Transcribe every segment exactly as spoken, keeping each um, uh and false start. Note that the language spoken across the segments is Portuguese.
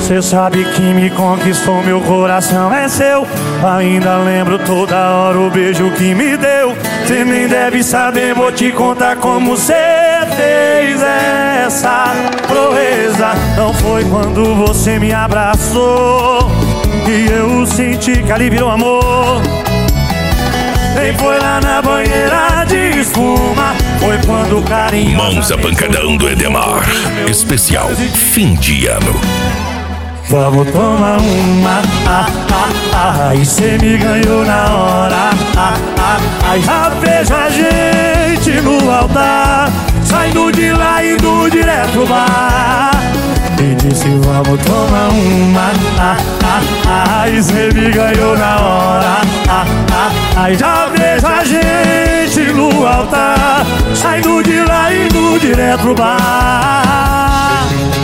Cê sabe que me conquistou, meu coração é seu. Ainda lembro toda hora o beijo que me deu. Cê nem deve saber, vou te contar como cê fez essa proeza. Não foi quando você me abraçou que eu senti que ali virou amor. Nem foi lá na banheira de espuma, foi quando o carinho... Mãos a pancadão do Edemar. Especial fim de ano. Vamos tomar uma, ah, ah, ah, e cê me ganhou na hora, ah, ah, ah, já vejo a gente no altar, saindo de lá e indo direto pro bar. E disse vamos tomar uma, ah, ah, ah, e cê me ganhou na hora, ah, ah, ah, já vejo a gente no altar, saindo de lá e indo direto pro bar.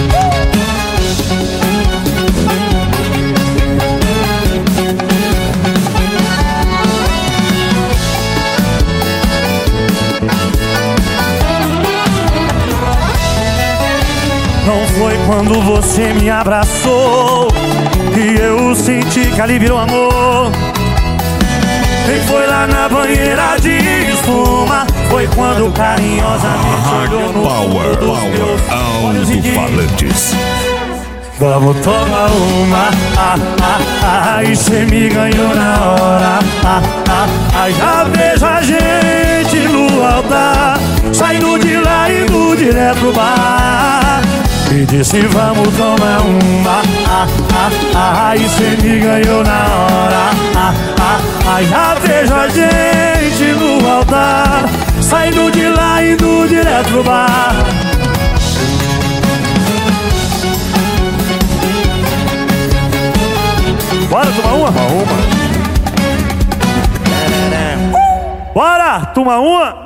Não foi quando você me abraçou que eu senti que ali virou amor. Nem foi lá na banheira de espuma, foi quando carinhosamente olhou no Power, Power, alto-falantes. Vamos tomar uma, ah, ah, ah, e cê me ganhou na hora, ah, ah, ah, já vejo a gente no altar, saindo de lá e indo direto pro bar. E disse vamos tomar uma, ah, ah, ah, e cê me ganhou na hora, ah, ah, ah, já vejo a gente no altar, saindo de lá e indo direto pro bar. Bora tomar uma? Uma, uma. Bora tomar uma?